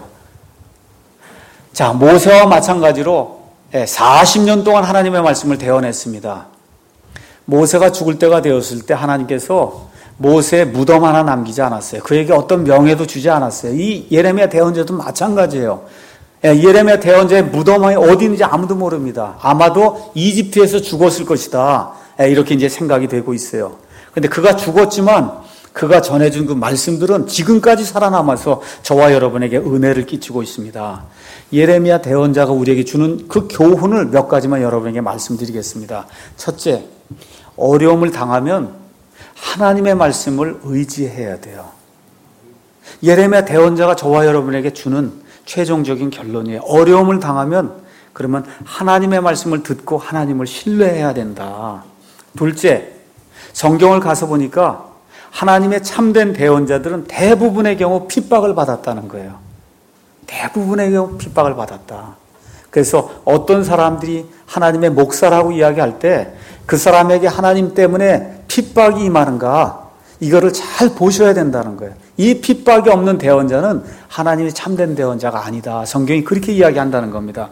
자, 모세와 마찬가지로 40년 동안 하나님의 말씀을 대언했습니다. 모세가 죽을 때가 되었을 때 하나님께서 모세의 무덤 하나 남기지 않았어요. 그에게 어떤 명예도 주지 않았어요. 이 예레미야 대언자도 마찬가지예요. 예레미야 대언자의 무덤이 어디 있는지 아무도 모릅니다. 아마도 이집트에서 죽었을 것이다. 이렇게 이제 생각이 되고 있어요. 그런데 그가 죽었지만 그가 전해준 그 말씀들은 지금까지 살아남아서 저와 여러분에게 은혜를 끼치고 있습니다. 예레미야 대언자가 우리에게 주는 그 교훈을 몇 가지만 여러분에게 말씀드리겠습니다. 첫째, 어려움을 당하면 하나님의 말씀을 의지해야 돼요. 예레미야 대언자가 저와 여러분에게 주는 최종적인 결론이에요. 어려움을 당하면 그러면 하나님의 말씀을 듣고 하나님을 신뢰해야 된다. 둘째, 성경을 가서 보니까 하나님의 참된 대언자들은 대부분의 경우 핍박을 받았다는 거예요. 대부분의 경우 핍박을 받았다. 그래서 어떤 사람들이 하나님의 목사라고 이야기할 때 그 사람에게 하나님 때문에 핍박이 임하는가 이거를 잘 보셔야 된다는 거예요. 이 핍박이 없는 대언자는 하나님의 참된 대언자가 아니다. 성경이 그렇게 이야기한다는 겁니다.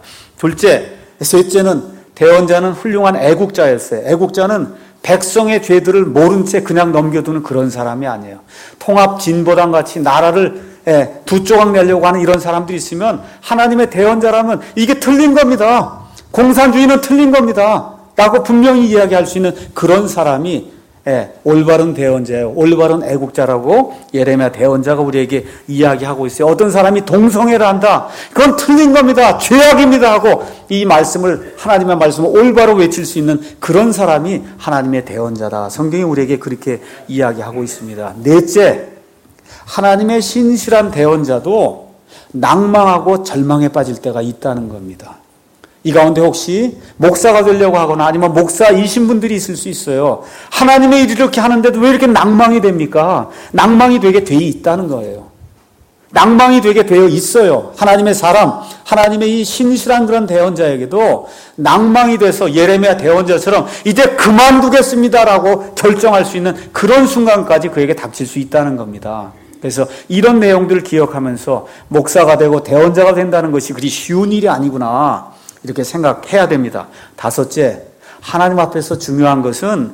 셋째는 대언자는 훌륭한 애국자였어요. 애국자는 백성의 죄들을 모른 채 그냥 넘겨두는 그런 사람이 아니에요. 통합 진보당 같이 나라를 두 조각 내려고 하는 이런 사람들이 있으면 하나님의 대언자라면 이게 틀린 겁니다. 공산주의는 틀린 겁니다. 라고 분명히 이야기할 수 있는 그런 사람이 올바른 대언자예요. 올바른 애국자라고 예레미야 대언자가 우리에게 이야기하고 있어요. 어떤 사람이 동성애를 한다. 그건 틀린 겁니다. 죄악입니다 하고 이 말씀을 하나님의 말씀을 올바로 외칠 수 있는 그런 사람이 하나님의 대언자다. 성경이 우리에게 그렇게 이야기하고 있습니다. 넷째, 하나님의 신실한 대언자도 낭망하고 절망에 빠질 때가 있다는 겁니다. 이 가운데 혹시 목사가 되려고 하거나 아니면 목사이신 분들이 있을 수 있어요. 하나님의 일을 이렇게 하는데도 왜 이렇게 낭망이 됩니까? 낭망이 되게 돼 있다는 거예요. 낭망이 되게 되어 있어요. 하나님의 사람, 하나님의 이 신실한 그런 대언자에게도 낭망이 돼서 예레미야 대언자처럼 이제 그만두겠습니다라고 결정할 수 있는 그런 순간까지 그에게 닥칠 수 있다는 겁니다. 그래서 이런 내용들을 기억하면서 목사가 되고 대언자가 된다는 것이 그리 쉬운 일이 아니구나. 이렇게 생각해야 됩니다. 다섯째, 하나님 앞에서 중요한 것은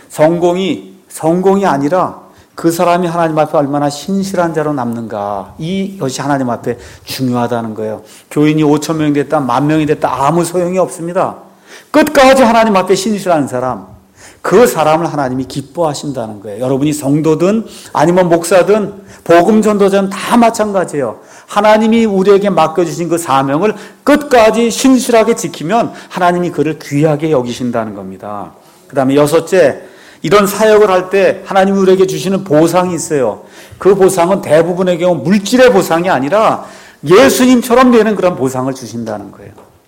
성공이 아니라 그 사람이 하나님 앞에 얼마나 신실한 자로 남는가. 이것이 하나님 앞에 중요하다는 거예요. 교인이 5,000명이 됐다, 10,000명이 됐다 아무 소용이 없습니다. 끝까지 하나님 앞에 신실한 사람, 그 사람을 하나님이 기뻐하신다는 거예요. 여러분이 성도든 아니면 목사든 복음 전도자는 다 마찬가지예요. 하나님이 우리에게 맡겨주신 그 사명을 끝까지 신실하게 지키면 하나님이 그를 귀하게 여기신다는 겁니다. 그 다음에 여섯째, 이런 사역을 할 때 하나님이 우리에게 주시는 보상이 있어요. 그 보상은 대부분의 경우 물질의 보상이 아니라 예수님처럼 되는 그런 보상을 주신다는 거예요.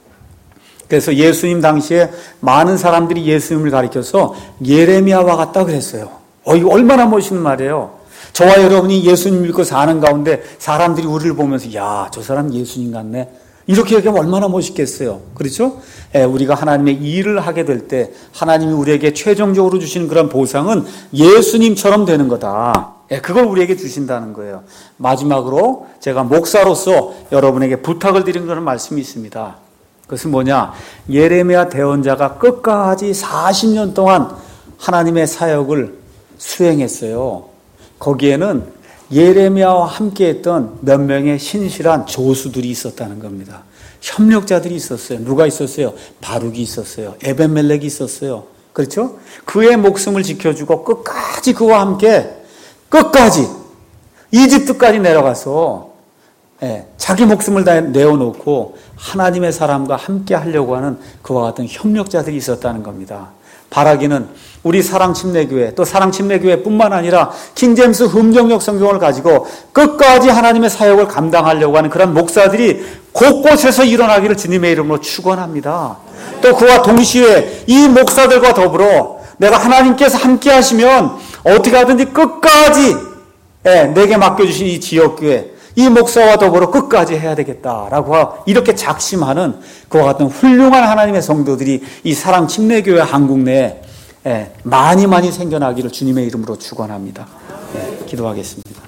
그래서 예수님 당시에 많은 사람들이 예수님을 가리켜서 예레미야와 같다 그랬어요. 이거 얼마나 멋있는 말이에요. 저와 여러분이 예수님 믿고 사는 가운데 사람들이 우리를 보면서 야, 저 사람 예수님 같네. 이렇게 얘기하면 얼마나 멋있겠어요. 그렇죠? 우리가 하나님의 일을 하게 될 때 하나님이 우리에게 최종적으로 주시는 그런 보상은 예수님처럼 되는 거다. 그걸 우리에게 주신다는 거예요. 마지막으로 제가 목사로서 여러분에게 부탁을 드리는 그런 말씀이 있습니다. 그것은 뭐냐? 예레미야 대언자가 끝까지 40년 동안 하나님의 사역을 수행했어요. 거기에는 예레미야와 함께했던 몇 명의 신실한 조수들이 있었다는 겁니다. 협력자들이 있었어요. 누가 있었어요? 바룩이 있었어요. 에벤멜렉이 있었어요. 그렇죠? 그의 목숨을 지켜주고 끝까지 그와 함께 끝까지 이집트까지 내려가서 자기 목숨을 다 내어놓고 하나님의 사람과 함께 하려고 하는 그와 같은 협력자들이 있었다는 겁니다. 바라기는 우리 사랑침례교회, 또 사랑침례교회뿐만 아니라 킹제임스 흠정역 성경을 가지고 끝까지 하나님의 사역을 감당하려고 하는 그런 목사들이 곳곳에서 일어나기를 주님의 이름으로 축원합니다. 또 그와 동시에 이 목사들과 더불어 내가 하나님께서 함께 하시면 어떻게 하든지 끝까지 내게 맡겨주신 이 지역교회, 이 목사와 더불어 끝까지 해야 되겠다라고 이렇게 작심하는 그와 같은 훌륭한 하나님의 성도들이 이 사랑침례교회 한국 내에 많이 생겨나기를 주님의 이름으로 축원합니다. 기도하겠습니다.